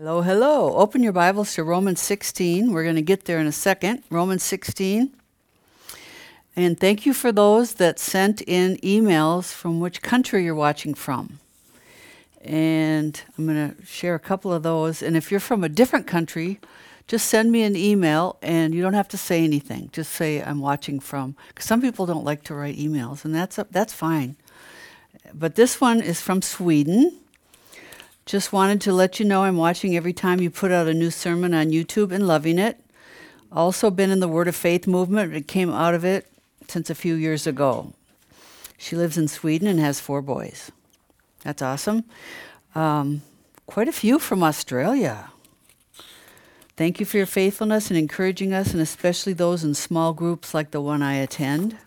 Hello, hello. Open your Bibles to Romans 16. We're going to get there in a second. Romans 16. And thank you for those that sent in emails from which country you're watching from. And I'm going to share a couple of those. And if you're from a different country, just send me an email, and you don't have to say anything. Just say I'm watching from. Because some people don't like to write emails, and that's fine. But this one is from Sweden. Just wanted to let you know I'm watching every time you put out a new sermon on YouTube and loving it. Also been in the Word of Faith movement. It came out of it since a few years ago. She lives in Sweden and has 4 boys. That's awesome. Quite a few from Australia. Thank you for your faithfulness and encouraging us, and especially those in small groups like the one I attend.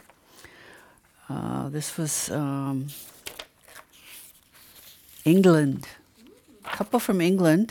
This was England. A couple from England.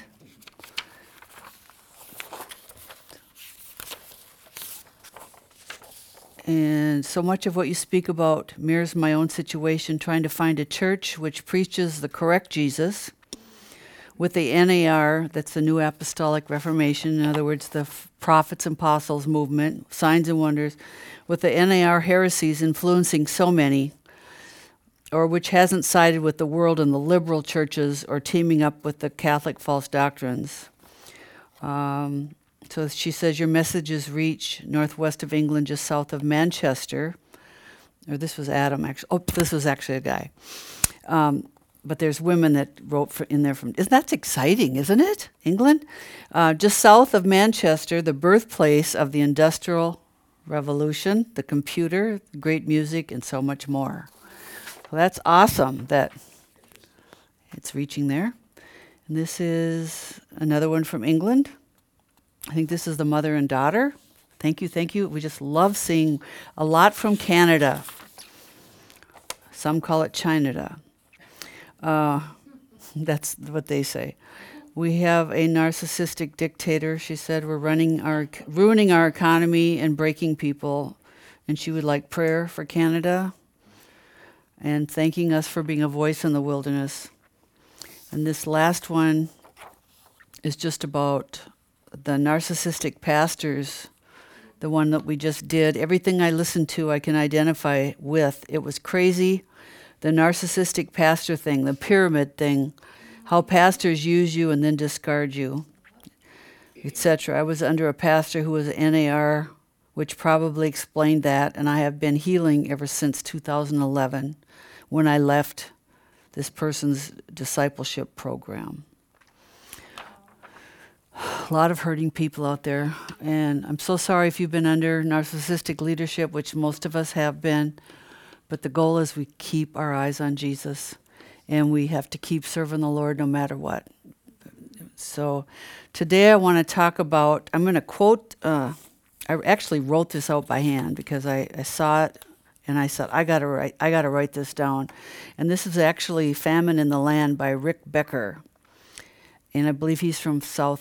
And so much of what you speak about mirrors my own situation, trying to find a church which preaches the correct Jesus with the NAR, that's the New Apostolic Reformation, in other words, the Prophets and Apostles movement, signs and wonders, with the NAR heresies influencing so many, or which hasn't sided with the world and the liberal churches or teaming up with the Catholic false doctrines. So she says, your messages reach northwest of England, just south of Manchester. Or this was Adam, actually. Oh, this was actually a guy. But there's women that wrote in there from, that's exciting, isn't it? England? Just south of Manchester, the birthplace of the Industrial Revolution, the computer, great music, and so much more. Well, that's awesome that it's reaching there. And this is another one from England. I think this is the mother and daughter. Thank you, thank you. We just love seeing a lot from Canada. Some call it Chinada. That's what they say. We have a narcissistic dictator. She said we're ruining our economy and breaking people. And she would like prayer for Canada, and thanking us for being a voice in the wilderness. And this last one is just about the narcissistic pastors, the one that we just did. Everything I listened to, I can identify with. It was crazy. The narcissistic pastor thing, the pyramid thing, how pastors use you and then discard you, etc. I was under a pastor who was NAR, which probably explained that, and I have been healing ever since 2011 when I left this person's discipleship program. A lot of hurting people out there, and I'm so sorry if you've been under narcissistic leadership, which most of us have been, but the goal is we keep our eyes on Jesus, and we have to keep serving the Lord no matter what. So today I want to talk about, I'm going to quote, I actually wrote this out by hand because I saw it, and I said, I got to write this down. And this is actually Famine in the Land by Rick Becker. And I believe he's from South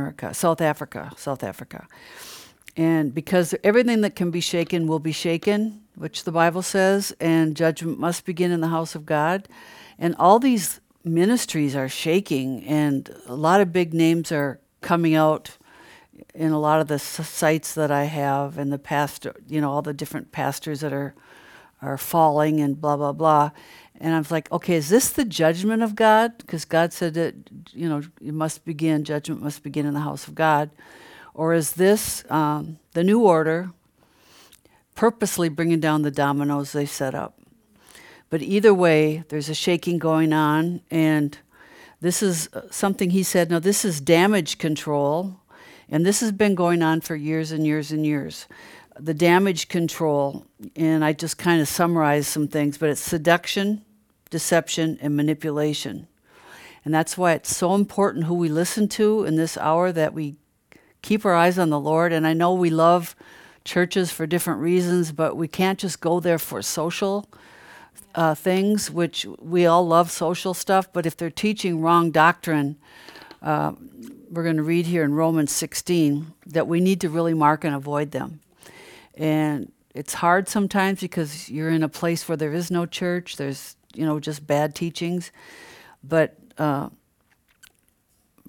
Africa. And because everything that can be shaken will be shaken, which the Bible says, and judgment must begin in the house of God. And all these ministries are shaking, and a lot of big names are coming out in a lot of the sites that I have, and the pastor, all the different pastors that are falling and blah, blah, blah. And I was like, okay, is this the judgment of God? Because God said that, judgment must begin in the house of God. Or is this the new order purposely bringing down the dominoes they set up? But either way, there's a shaking going on. And this is something he said, no, this is damage control. And this has been going on for years and years and years. The damage control, and I just kind of summarized some things, but it's seduction, deception, and manipulation. And that's why it's so important who we listen to in this hour, that we keep our eyes on the Lord. And I know we love churches for different reasons, but we can't just go there for social things, which we all love social stuff, but if they're teaching wrong doctrine, we're going to read here in Romans 16 that we need to really mark and avoid them. And it's hard sometimes because you're in a place where there is no church, there's, just bad teachings. But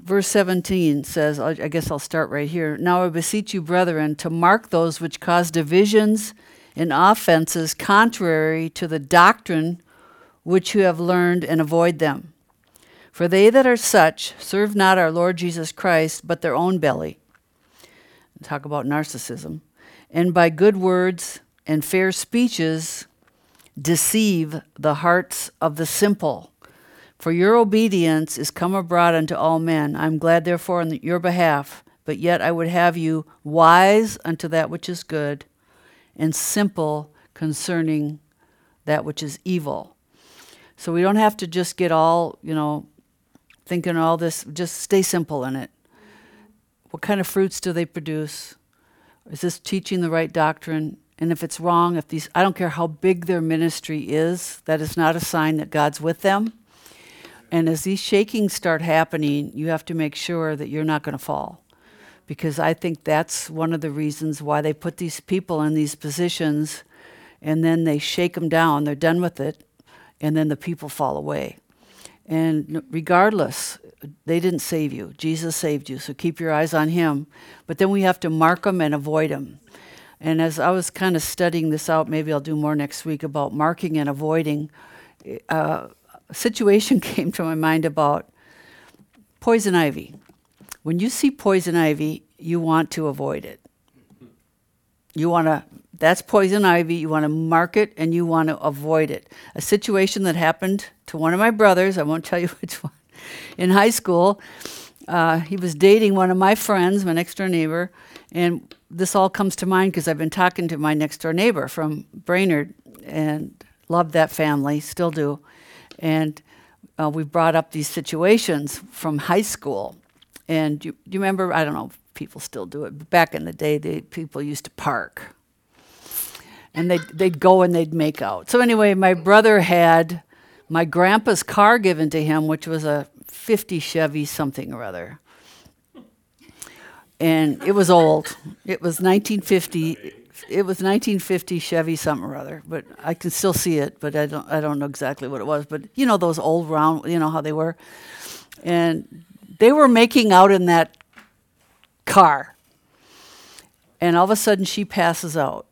verse 17 says, I guess I'll start right here. Now I beseech you, brethren, to mark those which cause divisions and offenses contrary to the doctrine which you have learned, and avoid them. For they that are such serve not our Lord Jesus Christ, but their own belly. Talk about narcissism. And by good words and fair speeches deceive the hearts of the simple. For your obedience is come abroad unto all men. I am glad therefore on your behalf, but yet I would have you wise unto that which is good, and simple concerning that which is evil. So we don't have to just get all, thinking all this, just stay simple in it. What kind of fruits do they produce? Is this teaching the right doctrine? And if it's wrong, I don't care how big their ministry is, that is not a sign that God's with them. And as these shakings start happening, you have to make sure that you're not going to fall. Because I think that's one of the reasons why they put these people in these positions, and then they shake them down, they're done with it, and then the people fall away. And regardless, they didn't save you. Jesus saved you, so keep your eyes on him. But then we have to mark them and avoid them. And as I was kind of studying this out, maybe I'll do more next week about marking and avoiding, a situation came to my mind about poison ivy. When you see poison ivy, you want to avoid it. That's poison ivy, you want to mark it and you want to avoid it. A situation that happened to one of my brothers, I won't tell you which one, in high school. He was dating one of my friends, my next door neighbor, and this all comes to mind because I've been talking to my next door neighbor from Brainerd and loved that family, still do. And we brought up these situations from high school. And do you remember, I don't know if people still do it, but back in the day, people used to park. And they'd go and they'd make out. So anyway, my brother had my grandpa's car given to him, which was a 50 Chevy something or other. And it was old. It was 1950. It was 1950 Chevy something or other, but I can still see it, but I don't know exactly what it was. But you know those old round, you know how they were? And they were making out in that car. And all of a sudden she passes out.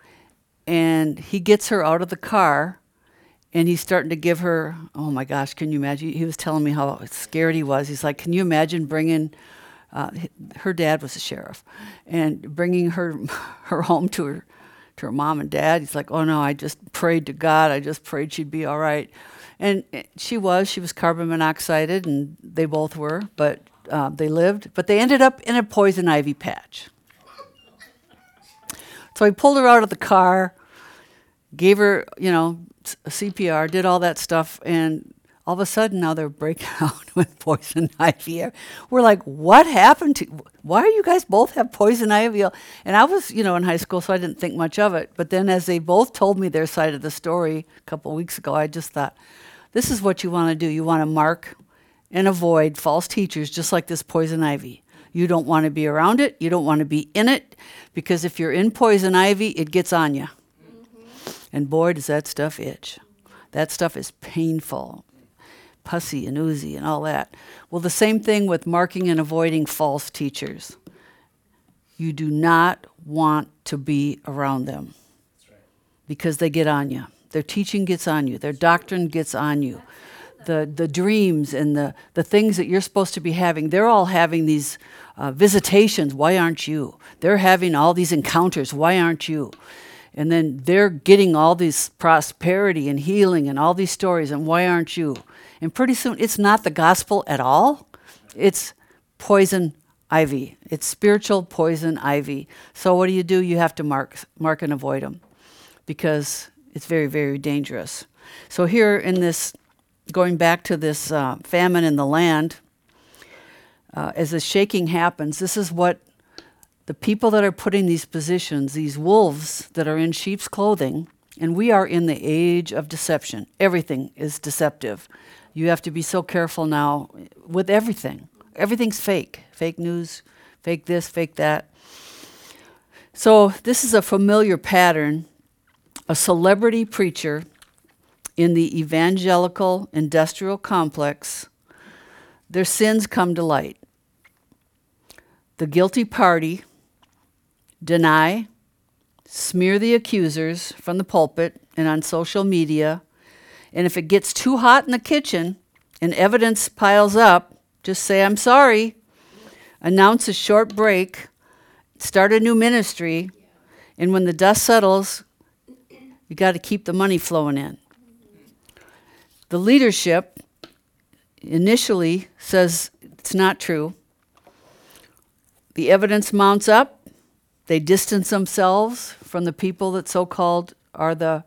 And he gets her out of the car, and he's starting to give her, oh my gosh, can you imagine? He was telling me how scared he was. He's like, can you imagine bringing, her dad was a sheriff, and bringing her home to her mom and dad. He's like, oh no, I just prayed to God. I just prayed she'd be all right. And she was carbon monoxided, and they both were, but they lived. But they ended up in a poison ivy patch. So he pulled her out of the car, gave her, a CPR, did all that stuff, and all of a sudden now they're breaking out with poison ivy. We're like, what happened to? Why do you guys both have poison ivy? And I was, in high school, so I didn't think much of it. But then as they both told me their side of the story a couple of weeks ago, I just thought, this is what you want to do. You want to mark and avoid false teachers, just like this poison ivy. You don't want to be around it. You don't want to be in it, because if you're in poison ivy, it gets on you. Mm-hmm. And boy, does that stuff itch. That stuff is painful, pussy and oozy and all that. Well, the same thing with marking and avoiding false teachers. You do not want to be around them. That's right. Because they get on you. Their teaching gets on you. Their doctrine gets on you. The dreams and the things that you're supposed to be having, they're all having these visitations. Why aren't you? They're having all these encounters. Why aren't you? And then they're getting all this prosperity and healing and all these stories, and why aren't you? And pretty soon, it's not the gospel at all. It's poison ivy. It's spiritual poison ivy. So what do? You have to mark and avoid them, because it's very, very dangerous. So here in this, going back to this famine in the land, as the shaking happens, this is what the people that are put in these positions, these wolves that are in sheep's clothing, and we are in the age of deception. Everything is deceptive. You have to be so careful now with everything. Everything's fake. Fake news, fake this, fake that. So this is a familiar pattern. A celebrity preacher in the evangelical industrial complex, their sins come to light. the guilty party, deny, smear the accusers from the pulpit and on social media. And if it gets too hot in the kitchen and evidence piles up, just say, I'm sorry, announce a short break, start a new ministry, and when the dust settles, you got to keep the money flowing in. The leadership initially says it's not true. The evidence mounts up. They distance themselves from the people that so-called are the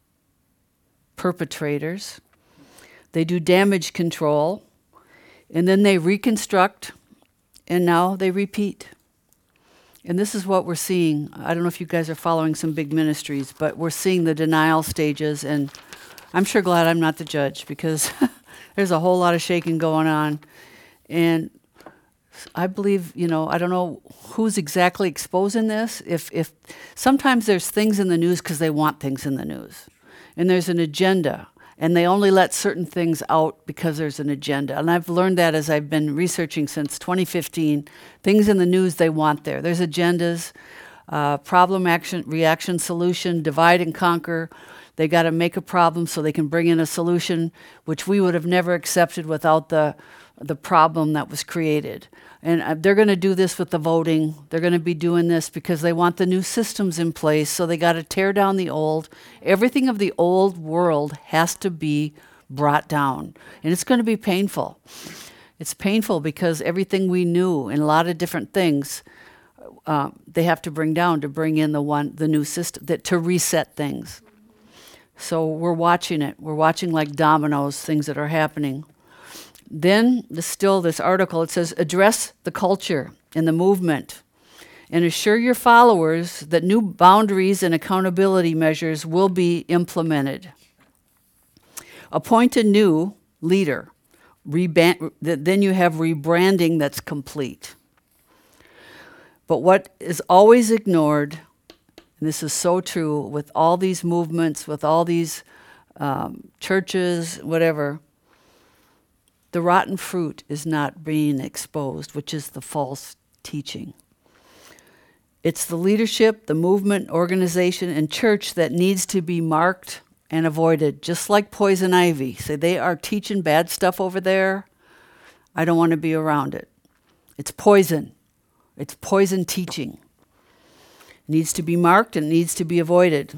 perpetrators. They do damage control, and then they reconstruct, and now they repeat. And this is what we're seeing. I don't know if you guys are following some big ministries, but we're seeing the denial stages, and I'm sure glad I'm not the judge, because there's a whole lot of shaking going on. And I believe, I don't know who's exactly exposing this. If sometimes there's things in the news because they want things in the news. And there's an agenda. And they only let certain things out because there's an agenda. And I've learned that as I've been researching since 2015. Things in the news they want there. There's agendas, problem, action, reaction, solution, divide and conquer. They got to make a problem so they can bring in a solution, which we would have never accepted without the problem that was created. And they're going to do this with the voting. They're going to be doing this because they want the new systems in place, so they got to tear down the old. Everything of the old world has to be brought down, and it's going to be painful. It's painful because everything we knew and a lot of different things they have to bring down to bring in the new system, to reset things. So we're watching it. We're watching like dominoes, things that are happening. Then, this article, it says, address the culture and the movement and assure your followers that new boundaries and accountability measures will be implemented. Appoint a new leader. Then you have rebranding that's complete. But what is always ignored, and this is so true with all these movements, with all these churches, whatever, the rotten fruit is not being exposed, which is the false teaching. It's the leadership, the movement, organization, and church that needs to be marked and avoided, just like poison ivy. Say, they are teaching bad stuff over there. I don't want to be around it. It's poison. It's poison teaching. It needs to be marked and it needs to be avoided.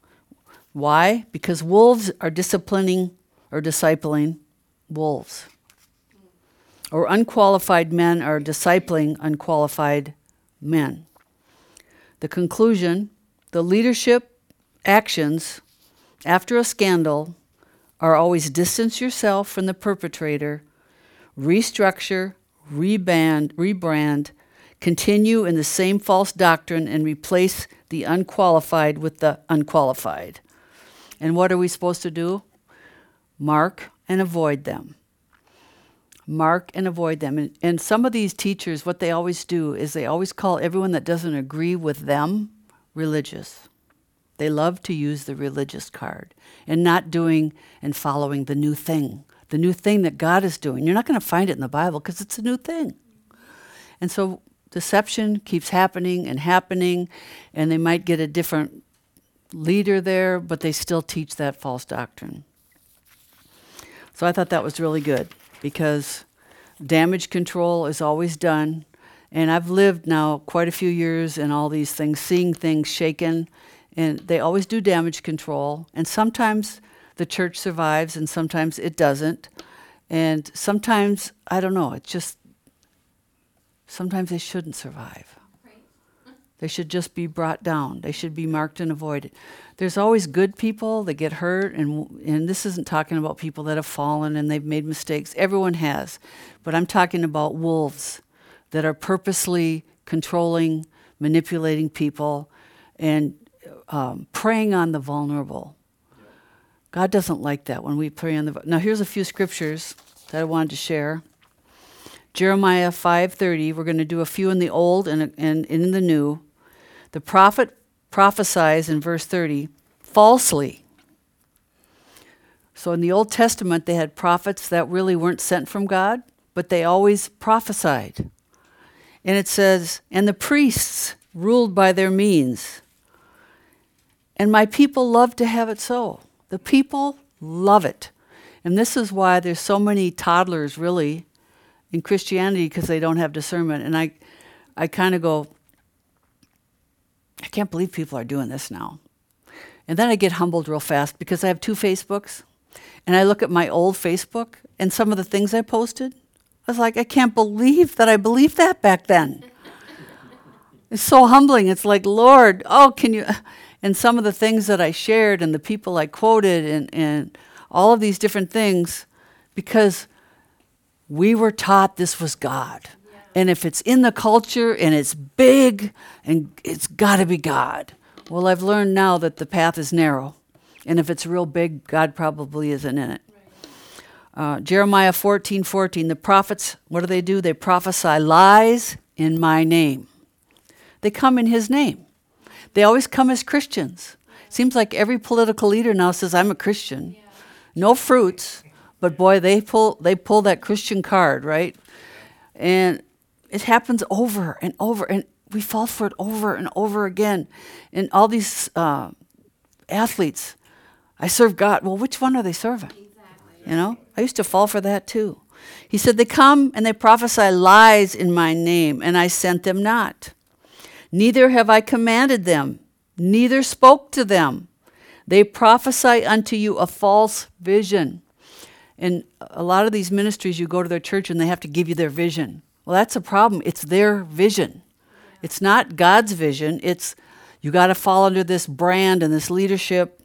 Why? Because wolves are disciplining or discipling wolves. Or unqualified men are discipling unqualified men. The conclusion, the leadership actions after a scandal are always distance yourself from the perpetrator, restructure, rebrand, continue in the same false doctrine, and replace the unqualified with the unqualified. And what are we supposed to do? Mark and avoid them. Mark and avoid them. And some of these teachers, what they always do is they always call everyone that doesn't agree with them religious. They love to use the religious card and not doing and following the new thing that God is doing. You're not going to find it in the Bible because it's a new thing. And so deception keeps happening, and they might get a different leader there, but they still teach that false doctrine. So I thought that was really good, because damage control is always done. And I've lived now quite a few years in all these things, seeing things shaken, and they always do damage control. And sometimes the church survives and sometimes it doesn't. And sometimes, I don't know, it's just, sometimes they shouldn't survive. They should just be brought down. They should be marked and avoided. There's always good people that get hurt, and this isn't talking about people that have fallen and they've made mistakes. Everyone has. But I'm talking about wolves that are purposely controlling, manipulating people, and preying on the vulnerable. God doesn't like that when we prey on the... Now here's a few scriptures that I wanted to share. Jeremiah 5:30, we're going to do a few in the Old and in the New. The prophet prophesies in verse 30 falsely. So in the Old Testament, they had prophets that really weren't sent from God, but they always prophesied. And it says, and the priests ruled by their means. And my people love to have it so. The people love it. And this is why there's so many toddlers, really, in Christianity, because they don't have discernment. And I kind of go, I can't believe people are doing this now. And then I get humbled real fast because I have 2 Facebooks. And I look at my old Facebook and some of the things I posted. I was like, I can't believe that I believed that back then. It's so humbling. It's like, Lord, can you... And some of the things that I shared and the people I quoted and all of these different things, because we were taught this was God. Yeah. And if it's in the culture and it's big, and it's got to be God. Well, I've learned now that the path is narrow. And if it's real big, God probably isn't in it. Right. Jeremiah 14:14, the prophets, what do? They prophesy lies in my name. They come in his name. They always come as Christians. Seems like every political leader now says, I'm a Christian. Yeah. No fruits, but boy, they pull that Christian card, right? And it happens over and over, and we fall for it over and over again. And all these athletes, I serve God. Well, which one are they serving? Exactly. You know, I used to fall for that too. He said, they come and they prophesy lies in my name, and I sent them not. Neither have I commanded them, neither spoke to them. They prophesy unto you a false vision. And a lot of these ministries, you go to their church and they have to give you their vision. Well, that's a problem. It's their vision. It's not God's vision. It's you got to fall under this brand and this leadership.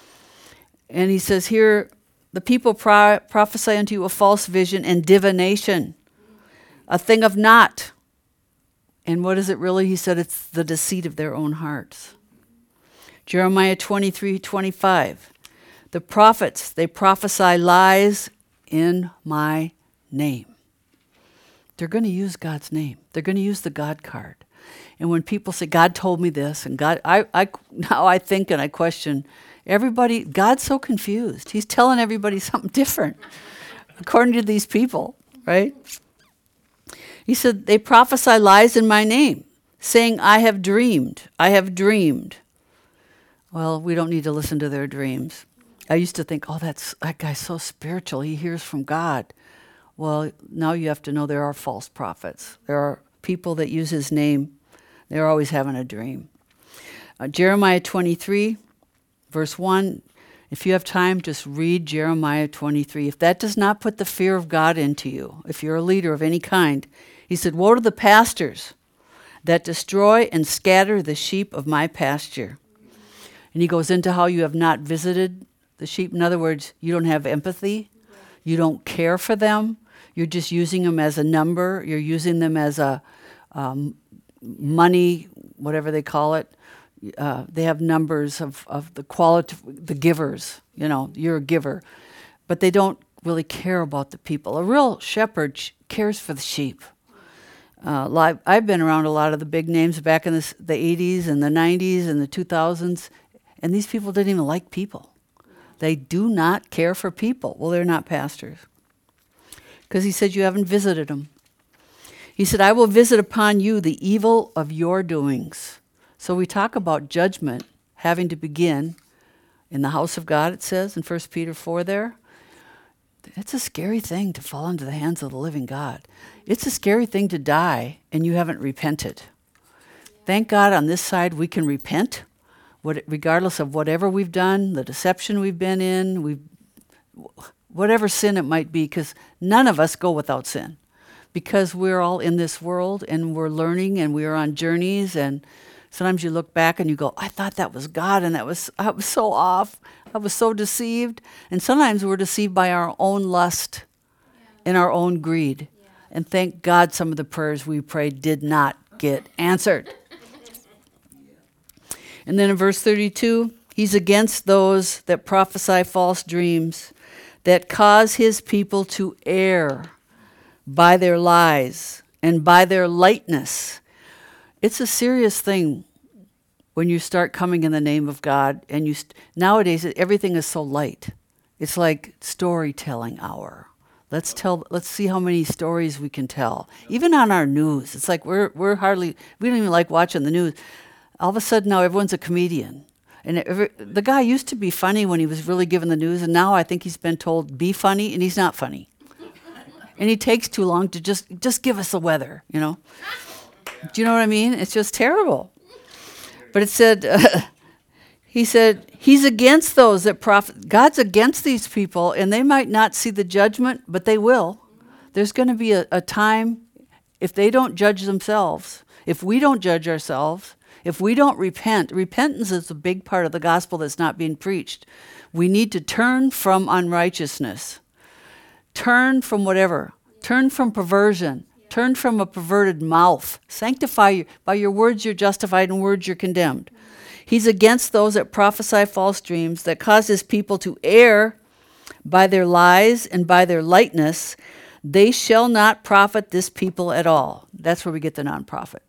And he says here, the people prophesy unto you a false vision and divination, a thing of naught. And what is it really? He said it's the deceit of their own hearts. Jeremiah 23:25. The prophets, they prophesy lies in my name. They're going to use God's name. They're going to use the God card. And when people say, God told me this, and God, now I think and I question, everybody, God's so confused. He's telling everybody something different, according to these people, right? He said, they prophesy lies in my name, saying, I have dreamed. Well, we don't need to listen to their dreams. I used to think, that guy's so spiritual. He hears from God. Well, now you have to know there are false prophets. There are people that use his name. They're always having a dream. Jeremiah 23, verse 1. If you have time, just read Jeremiah 23. If that does not put the fear of God into you, if you're a leader of any kind, he said, woe to the pastors that destroy and scatter the sheep of my pasture. And he goes into how you have not visited the sheep. In other words, you don't have empathy. You don't care for them. You're just using them as a number. You're using them as a money, whatever they call it. They have numbers of the quality, the givers. You know, you're a giver. But they don't really care about the people. A real shepherd cares for the sheep. I've been around a lot of the big names back in the 80s and the 90s and the 2000s, and these people didn't even like people. They do not care for people. Well, they're not pastors. Because he said, you haven't visited them. He said, I will visit upon you the evil of your doings. So we talk about judgment having to begin in the house of God, it says in 1 Peter 4 there. It's a scary thing to fall into the hands of the living God. It's a scary thing to die and you haven't repented. Thank God on this side we can repent, regardless of whatever we've done, the deception we've been in, whatever sin it might be, because none of us go without sin. Because we're all in this world and we're learning and we're on journeys, and sometimes you look back and you go, I thought that was God and I was so off. I was so deceived. And sometimes we're deceived by our own lust and our own greed. Yeah. And thank God some of the prayers we prayed did not get answered. And then in verse 32, he's against those that prophesy false dreams, that cause his people to err by their lies and by their lightness. It's a serious thing when you start coming in the name of God, and nowadays everything is so light. It's like storytelling hour. Let's see how many stories we can tell. Even on our news, it's like we don't even like watching the news. All of a sudden now everyone's a comedian. And the guy used to be funny when he was really giving the news, and now I think he's been told be funny, and he's not funny. And he takes too long to just give us the weather, you know. Do you know what I mean? It's just terrible. But it said, he said, he's against those that profit. God's against these people, and they might not see the judgment, but they will. There's going to be a time, if they don't judge themselves, if we don't judge ourselves, if we don't repent. Repentance is a big part of the gospel that's not being preached. We need to turn from unrighteousness. Turn from whatever. Turn from perversion. Turn from a perverted mouth. Sanctify by your words you're justified, and words you're condemned. He's against those that prophesy false dreams, that cause his people to err by their lies and by their lightness. They shall not profit this people at all. That's where we get the non-profit.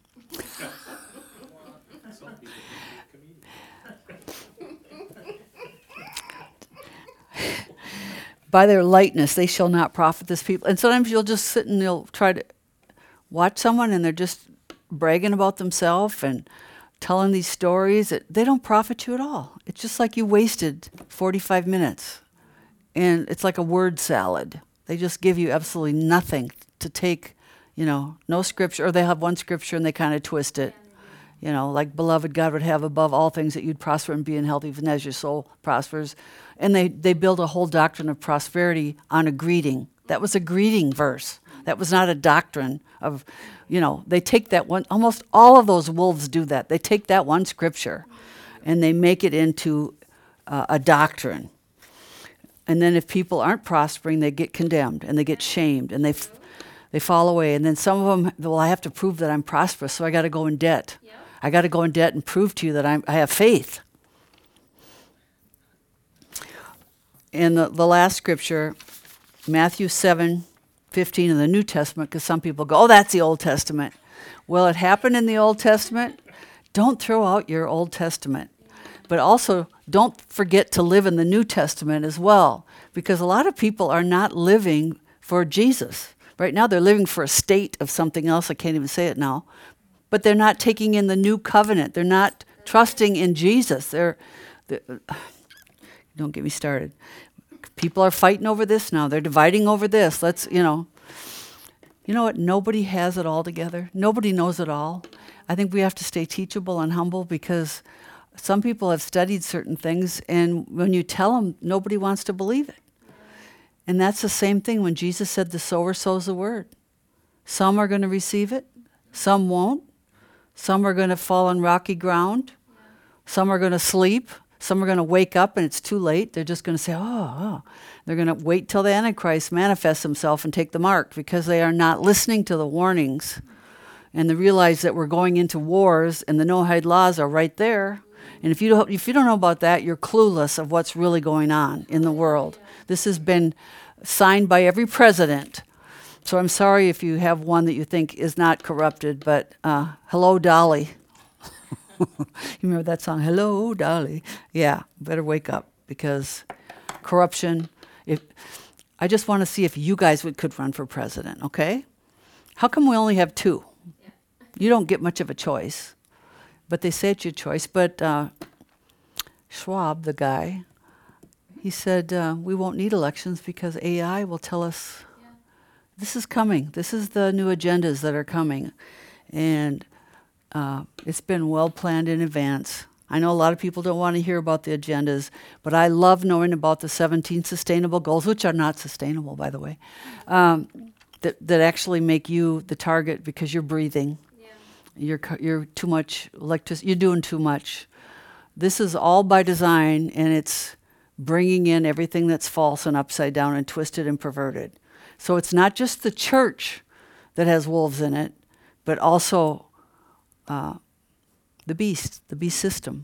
By their lightness, they shall not profit this people. And sometimes you'll just sit and you'll try to watch someone and they're just bragging about themselves and telling these stories that they don't profit you at all. It's just like you wasted 45 minutes. And it's like a word salad. They just give you absolutely nothing to take, no scripture. Or they have one scripture and they kind of twist it. Like, beloved, God would have above all things that you'd prosper and be in health, even as your soul prospers. And they build a whole doctrine of prosperity on a greeting. That was a greeting verse. That was not a doctrine of, they take that one, almost all of those wolves do that. They take that one scripture and they make it into a doctrine. And then if people aren't prospering, they get condemned and they get shamed and they fall away. And then some of them, well, I have to prove that I'm prosperous, so I got to go in debt. Yep. I got to go in debt and prove to you that I have faith. In the last scripture, Matthew 7:15 in the New Testament, because some people go, oh, that's the Old Testament. Well, it happened in the Old Testament. Don't throw out your Old Testament. But also, don't forget to live in the New Testament as well, because a lot of people are not living for Jesus. Right now, they're living for a state of something else. I can't even say it now. But they're not taking in the new covenant. They're not trusting in Jesus. Don't get me started. People are fighting over this now. They're dividing over this. You know what? Nobody has it all together. Nobody knows it all. I think we have to stay teachable and humble, because some people have studied certain things, and when you tell them, nobody wants to believe it. And that's the same thing when Jesus said the sower sows the word. Some are going to receive it. Some won't. Some are going to fall on rocky ground. Some are going to sleep. Some are going to wake up and it's too late. They're just going to say, oh. They're going to wait till the Antichrist manifests himself and take the mark, because they are not listening to the warnings. And they realize that we're going into wars, and the Noahide laws are right there. And if you don't know about that, you're clueless of what's really going on in the world. This has been signed by every president. So I'm sorry if you have one that you think is not corrupted, but hello, Dolly. You remember that song, Hello, Dolly? Yeah, better wake up, because corruption. I just want to see if you guys could run for president, okay? How come we only have two? You don't get much of a choice. But they say it's your choice. But Schwab, the guy, he said, we won't need elections because AI will tell us this is coming. This is the new agendas that are coming. And it's been well planned in advance. I know a lot of people don't want to hear about the agendas, but I love knowing about the 17 sustainable goals, which are not sustainable, by the way, that actually make you the target because you're breathing. You're too much electricity. You're doing too much. This is all by design, and it's bringing in everything that's false and upside down and twisted and perverted. So it's not just the church that has wolves in it, but also the beast system.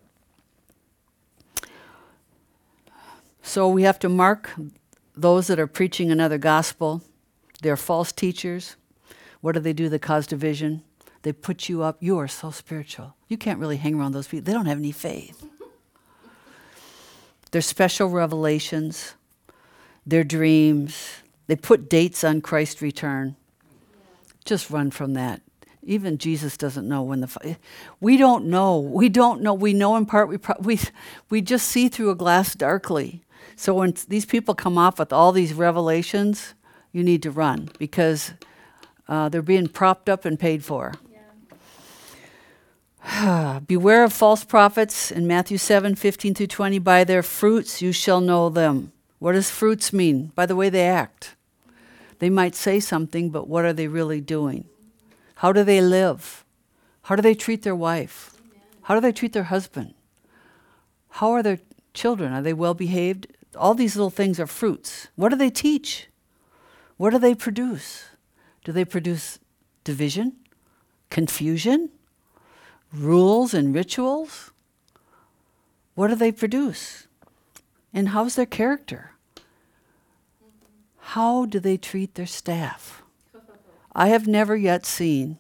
So we have to mark those that are preaching another gospel. They're false teachers. What do? They cause division. They put you up. You are so spiritual. You can't really hang around those people. They don't have any faith. There's special revelations. their dreams. They put dates on Christ's return. Just run from that. Even Jesus doesn't know when we don't know. We don't know. We know in part. We just see through a glass darkly. So when these people come off with all these revelations, you need to run because they're being propped up and paid for. Yeah. Beware of false prophets in Matthew 7:15-20. By their fruits you shall know them. What does fruits mean? By the way they act. They might say something, but what are they really doing? How do they live? How do they treat their wife? How do they treat their husband? How are their children? Are they well behaved? All these little things are fruits. What do they teach? What do they produce? Do they produce division, confusion, rules and rituals? What do they produce? And how's their character? How do they treat their staff? I have never yet seen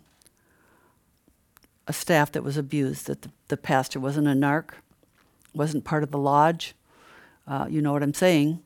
a staff that was abused, that the pastor wasn't a narc, wasn't part of the lodge. You know what I'm saying.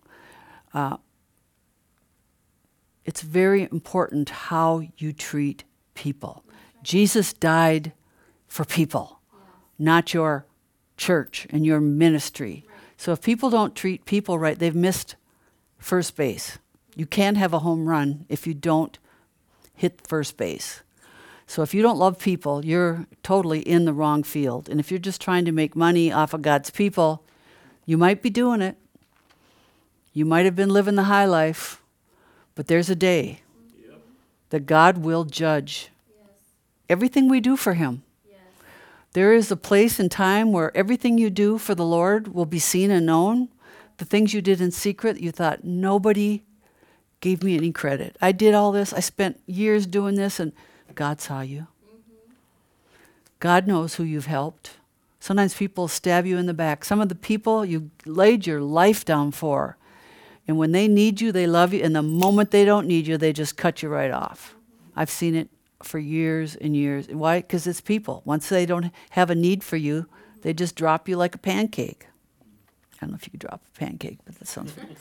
It's very important how you treat people. Jesus died for people, not your church and your ministry. So if people don't treat people right, they've missed first base. You can't have a home run if you don't hit first base. So if you don't love people, you're totally in the wrong field. And if you're just trying to make money off of God's people, you might be doing it. You might have been living the high life, but there's a day that God will judge everything we do for him. There is a place and time where everything you do for the Lord will be seen and known. The things you did in secret, you thought nobody gave me any credit. I did all this. I spent years doing this, and God saw you. God knows who you've helped. Sometimes people stab you in the back. Some of the people you laid your life down for, and when they need you, they love you, and the moment they don't need you, they just cut you right off. I've seen it for years and years. Why? Because it's people. Once they don't have a need for you, they just drop you like a pancake. I don't know if you could drop a pancake, but that sounds good.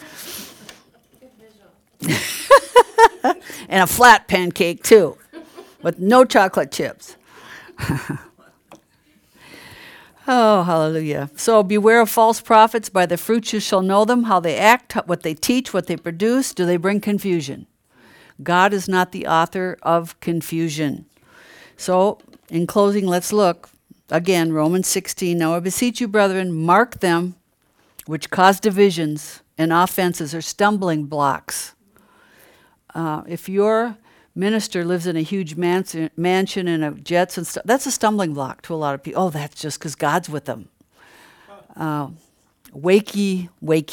And a flat pancake too, with no chocolate chips. Oh, hallelujah. So beware of false prophets. By the fruits you shall know them, how they act, what they teach, what they produce. Do they bring confusion? God is not the author of confusion. So in closing, let's look again, Romans 16. Now I beseech you, brethren, mark them which cause divisions and offenses or stumbling blocks. If your minister lives in a huge mansion and a jets and stuff, that's a stumbling block to a lot of people. Oh, that's just because God's with them. Wakey,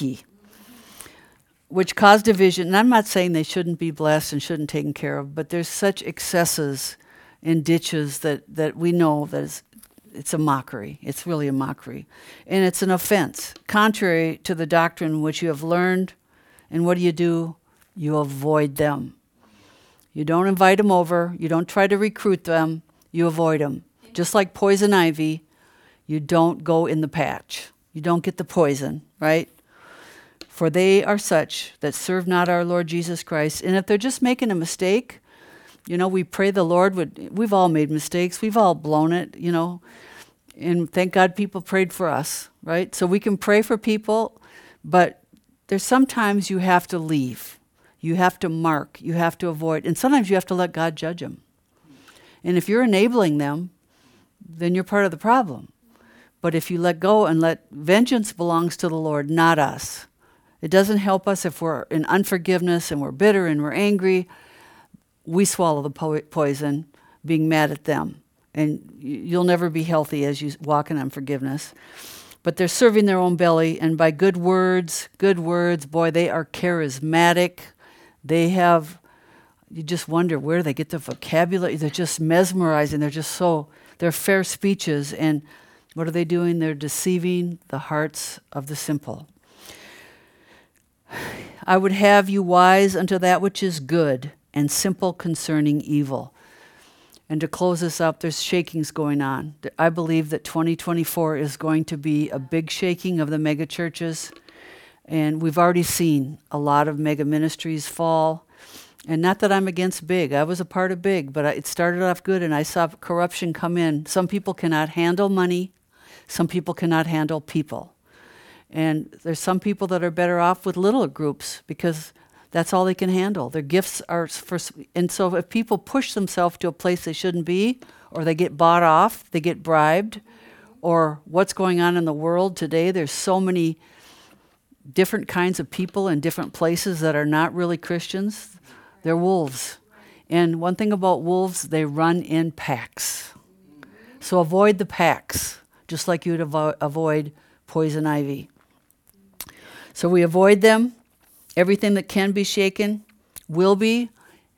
which cause division. And I'm not saying they shouldn't be blessed and shouldn't taken care of, but there's such excesses and ditches that we know that it's a mockery. It's really a mockery. And it's an offense, contrary to the doctrine which you have learned. And what do? You avoid them. You don't invite them over. You don't try to recruit them. You avoid them. Just like poison ivy, you don't go in the patch. You don't get the poison, right? For they are such that serve not our Lord Jesus Christ. And if they're just making a mistake, we pray the Lord would, we've all made mistakes. We've all blown it, And thank God people prayed for us, right? So we can pray for people, but there's sometimes you have to leave. You have to mark. You have to avoid. And sometimes you have to let God judge them. And if you're enabling them, then you're part of the problem. But if you let go and let vengeance belongs to the Lord, not us. It doesn't help us if we're in unforgiveness and we're bitter and we're angry. We swallow the poison, being mad at them. And you'll never be healthy as you walk in unforgiveness. But they're serving their own belly, and by good words, boy, they are charismatic. They have, you just wonder where they get the vocabulary. They're just mesmerizing. They're fair speeches. And what are they doing? They're deceiving the hearts of the simple. I would have you wise unto that which is good and simple concerning evil. And to close this up, there's shakings going on. I believe that 2024 is going to be a big shaking of the mega churches. And we've already seen a lot of mega ministries fall. And not that I'm against big. I was a part of big, but it started off good, and I saw corruption come in. Some people cannot handle money. Some people cannot handle people. And there's some people that are better off with little groups because that's all they can handle. Their gifts are for, and so if people push themselves to a place they shouldn't be, or they get bought off, they get bribed, or what's going on in the world today, there's so many different kinds of people in different places that are not really Christians. They're wolves. And one thing about wolves, they run in packs. So avoid the packs, just like you'd avoid poison ivy. So we avoid them. Everything that can be shaken will be,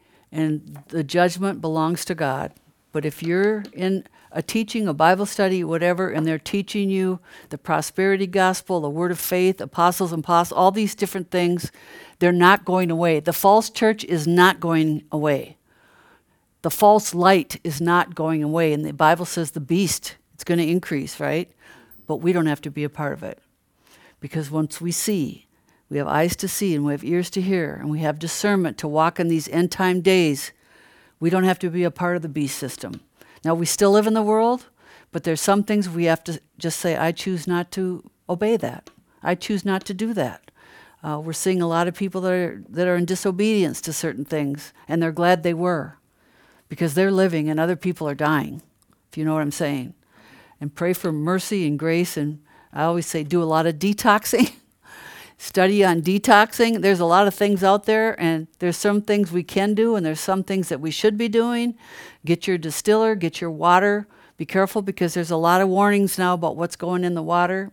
and the judgment belongs to God. But if you're in a teaching, a Bible study, whatever, and they're teaching you the prosperity gospel, the word of faith, apostles and apostles, all these different things, they're not going away. The false church is not going away. The false light is not going away. And the Bible says the beast, it's going to increase, right? But we don't have to be a part of it. Because once we see, we have eyes to see and we have ears to hear, and we have discernment to walk in these end time days, we don't have to be a part of the beast system. Now, we still live in the world, but there's some things we have to just say, I choose not to obey that. I choose not to do that. We're seeing a lot of people that are in disobedience to certain things, and they're glad they were, because they're living and other people are dying, if you know what I'm saying. And pray for mercy and grace, and I always say do a lot of detoxing. Study on detoxing. There's a lot of things out there, and there's some things we can do, and there's some things that we should be doing. Get your distiller, get your water. Be careful, because there's a lot of warnings now about what's going in the water.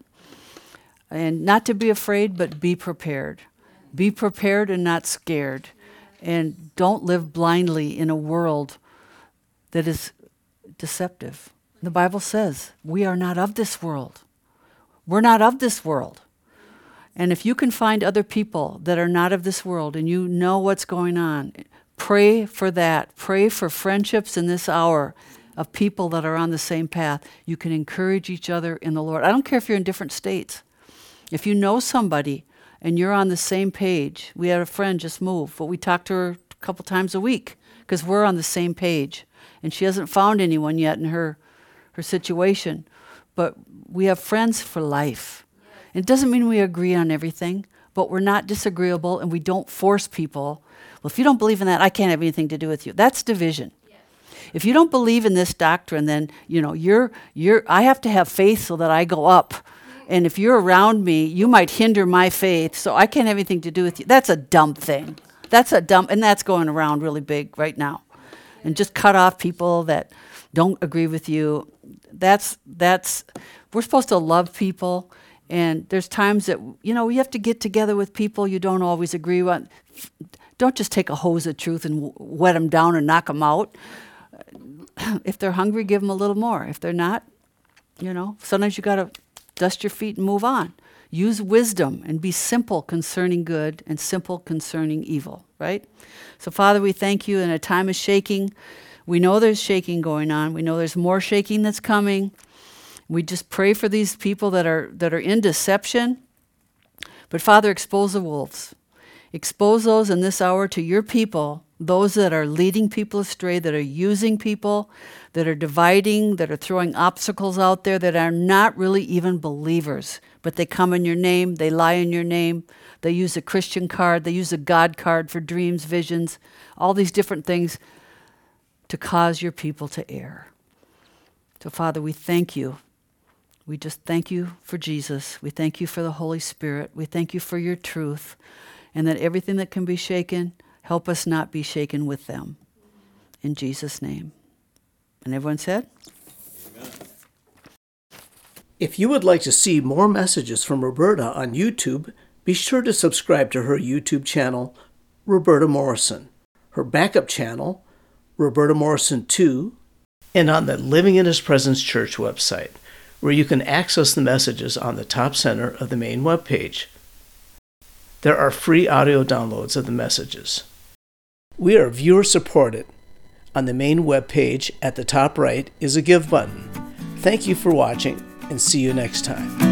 And not to be afraid, but be prepared. Be prepared and not scared. And don't live blindly in a world that is deceptive. The Bible says we are not of this world. We're not of this world. And if you can find other people that are not of this world and you know what's going on, pray for that. Pray for friendships in this hour of people that are on the same path. You can encourage each other in the Lord. I don't care if you're in different states. If you know somebody and you're on the same page, we had a friend just move, but we talk to her a couple times a week because we're on the same page. And she hasn't found anyone yet in her situation. But we have friends for life. It doesn't mean we agree on everything, but we're not disagreeable, and we don't force people. Well, if you don't believe in that, I can't have anything to do with you. That's division. Yes. If you don't believe in this doctrine, then I have to have faith so that I go up. And if you're around me, you might hinder my faith, so I can't have anything to do with you. That's a dumb thing. And that's going around really big right now. And just cut off people that don't agree with you. We're supposed to love people. And there's times that, you have to get together with people you don't always agree with. Don't just take a hose of truth and wet them down and knock them out. If they're hungry, give them a little more. If they're not, sometimes you got to dust your feet and move on. Use wisdom and be simple concerning good and simple concerning evil, right? So, Father, we thank you in a time of shaking. We know there's shaking going on. We know there's more shaking that's coming. We just pray for these people that are in deception. But Father, expose the wolves. Expose those in this hour to your people, those that are leading people astray, that are using people, that are dividing, that are throwing obstacles out there, that are not really even believers. But they come in your name, they lie in your name, they use a Christian card, they use a God card for dreams, visions, all these different things to cause your people to err. So Father, we thank you. We just thank you for Jesus. We thank you for the Holy Spirit. We thank you for your truth, and that everything that can be shaken, help us not be shaken with them. In Jesus' name. And everyone said? Amen. If you would like to see more messages from Roberta on YouTube, be sure to subscribe to her YouTube channel, Roberta Morrison, her backup channel, Roberta Morrison 2, and on the Living in His Presence Church website, where you can access the messages on the top center of the main webpage. There are free audio downloads of the messages. We are viewer supported. On the main webpage at the top right is a Give button. Thank you for watching, and see you next time.